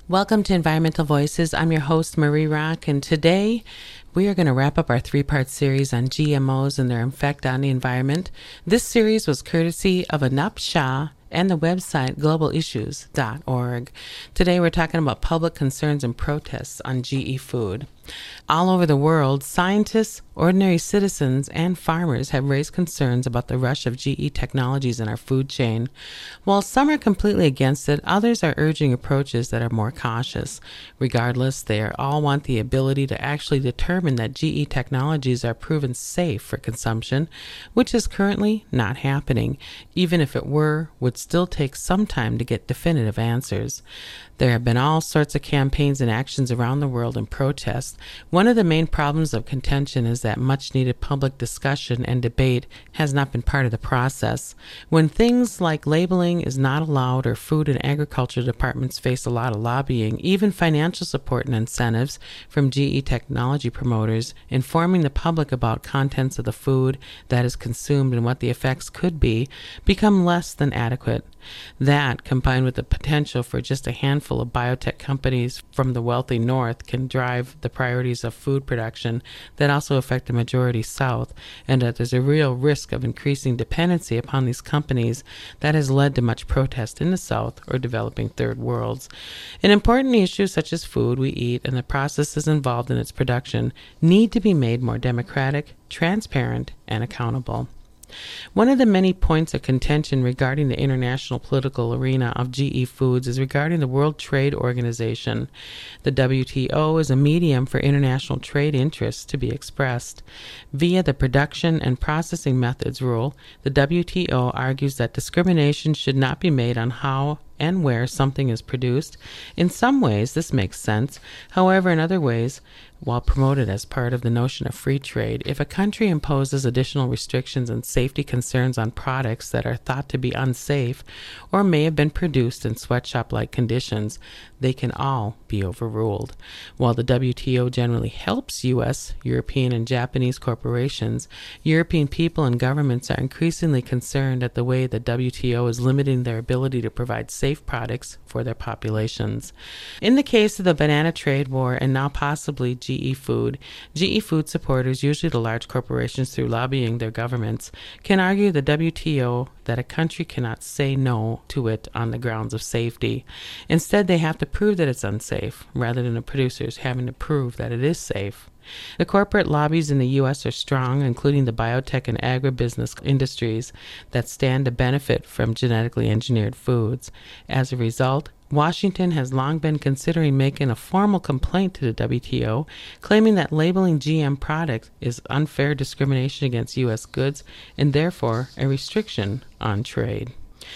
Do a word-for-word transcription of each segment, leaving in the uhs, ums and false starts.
Welcome to Environmental Voices. I'm your host, Marie Rock, and today we are going to wrap up our three-part series on G M Os and their effect on the environment. This series was courtesy of Anup Shah and the website global issues dot org. Today we're talking about public concerns and protests on G E food. All over the world, scientists, ordinary citizens, and farmers have raised concerns about the rush of G E technologies in our food chain. While some are completely against it, others are urging approaches that are more cautious. Regardless, they are all want the ability to actually determine that G E technologies are proven safe for consumption, which is currently not happening. Even if it were, would still take some time to get definitive answers. There have been all sorts of campaigns and actions around the world in protest. One of the main problems of contention is that much-needed public discussion and debate has not been part of the process. When things like labeling is not allowed or food and agriculture departments face a lot of lobbying, even financial support and incentives from G E technology promoters informing the public about contents of the food that is consumed and what the effects could be become less than adequate. That, combined with the potential for just a handful of biotech companies from the wealthy North, can drive the priorities of food production that also affect the majority South, and that there's a real risk of increasing dependency upon these companies that has led to much protest in the South or developing third worlds. An important issue such as food we eat and the processes involved in its production need to be made more democratic, transparent, and accountable. One of the many points of contention regarding the international political arena of G E foods is regarding the World Trade Organization. The W T O is a medium for international trade interests to be expressed. Via the production and processing methods rule, the W T O argues that discrimination should not be made on how and where something is produced. In some ways, this makes sense. However, in other ways, while promoted as part of the notion of free trade, if a country imposes additional restrictions and safety concerns on products that are thought to be unsafe or may have been produced in sweatshop-like conditions, they can all be overruled. While the W T O generally helps U S, European, and Japanese corporations, European people and governments are increasingly concerned at the way the W T O is limiting their ability to provide safe products for their populations. In the case of the banana trade war and now possibly G E food, G E food supporters, usually the large corporations through lobbying their governments, can argue the W T O that a country cannot say no to it on the grounds of safety. Instead, they have to prove that it's unsafe, rather than the producers having to prove that it is safe. The corporate lobbies in the U S are strong, including the biotech and agribusiness industries that stand to benefit from genetically engineered foods. As a result, Washington has long been considering making a formal complaint to the W T O, claiming that labeling G M products is unfair discrimination against U S goods and therefore a restriction on trade.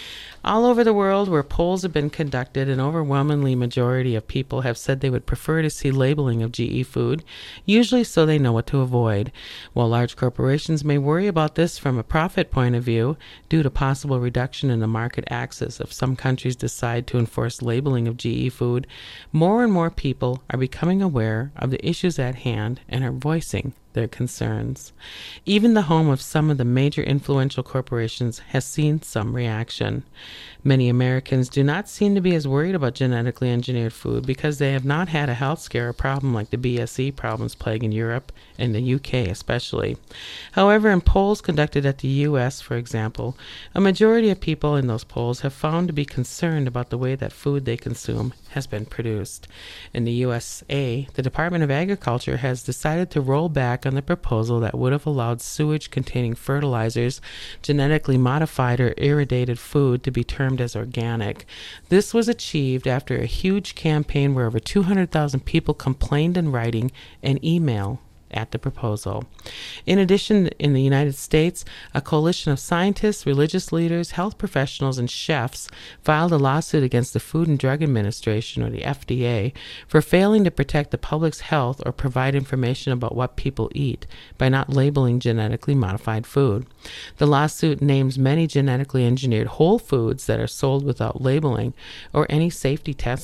All over the world where polls have been conducted, an overwhelmingly majority of people have said they would prefer to see labeling of G E food, usually so they know what to avoid. While large corporations may worry about this from a profit point of view, due to possible reduction in the market access if some countries decide to enforce labeling of G E food, more and more people are becoming aware of the issues at hand and are voicing their concerns. Even the home of some of the major influential corporations has seen some reaction. Many Americans do not seem to be as worried about genetically engineered food because they have not had a health scare or problem like the B S E problems plaguing Europe and the U K especially. However, in polls conducted at the U S, for example, a majority of people in those polls have found to be concerned about the way that food they consume has been produced. In the U S A, the Department of Agriculture has decided to roll back on the proposal that would have allowed sewage containing fertilizers, genetically modified or irradiated food to be termed as organic. This was achieved after a huge campaign where over two hundred thousand people complained in writing and email at the proposal. In addition, in the United States, a coalition of scientists, religious leaders, health professionals, and chefs filed a lawsuit against the Food and Drug Administration, or the F D A, for failing to protect the public's health or provide information about what people eat by not labeling genetically modified food. The lawsuit names many genetically engineered whole foods that are sold without labeling or any safety testing.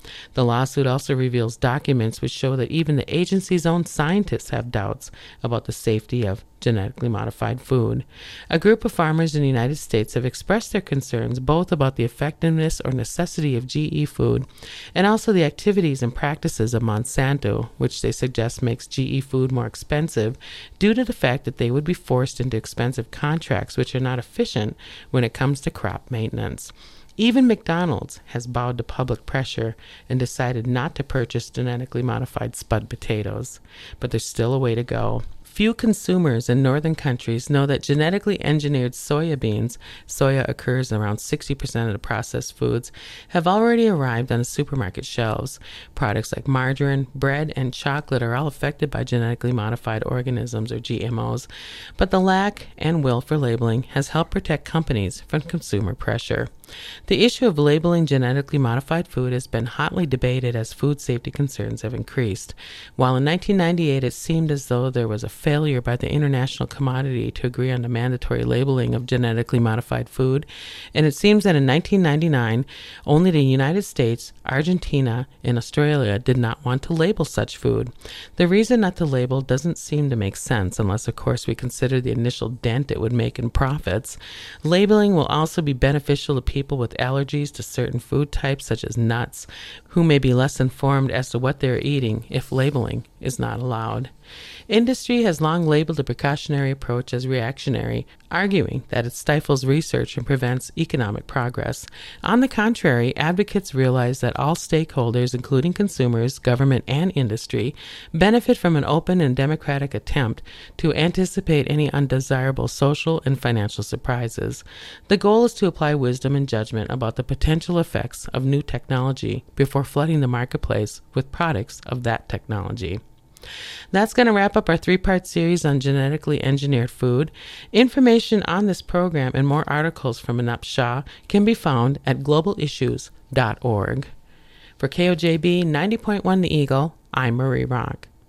The lawsuit also reveals documents which show that even the agency's own scientists have doubts about the safety of genetically modified food. A group of farmers in the United States have expressed their concerns both about the effectiveness or necessity of G E food and also the activities and practices of Monsanto, which they suggest makes G E food more expensive due to the fact that they would be forced into expensive contracts which are not efficient when it comes to crop maintenance. Even McDonald's has bowed to public pressure and decided not to purchase genetically modified spud potatoes, but there's still a way to go. Few consumers in northern countries know that genetically engineered soya beans, soya occurs in around sixty percent of the processed foods, have already arrived on the supermarket shelves. Products like margarine, bread, and chocolate are all affected by genetically modified organisms or G M Os, but the lack and will for labeling has helped protect companies from consumer pressure. The issue of labeling genetically modified food has been hotly debated as food safety concerns have increased. While in nineteen ninety-eight it seemed as though there was a failure by the International Commodity to agree on the mandatory labeling of genetically modified food, and it seems that in nineteen ninety-nine only the United States, Argentina, and Australia did not want to label such food. The reason not to label doesn't seem to make sense unless, of course, we consider the initial dent it would make in profits. Labeling will also be beneficial to people people with allergies to certain food types such as nuts, who may be less informed as to what they're eating if labeling is not allowed. Industry has long labeled the precautionary approach as reactionary, arguing that it stifles research and prevents economic progress. On the contrary, advocates realize that all stakeholders, including consumers, government, and industry, benefit from an open and democratic attempt to anticipate any undesirable social and financial surprises. The goal is to apply wisdom and judgment about the potential effects of new technology before flooding the marketplace with products of that technology. That's going to wrap up our three-part series on genetically engineered food. Information on this program and more articles from Anup Shah can be found at global issues dot org. For K O J B ninety point one The Eagle, I'm Marie Rock.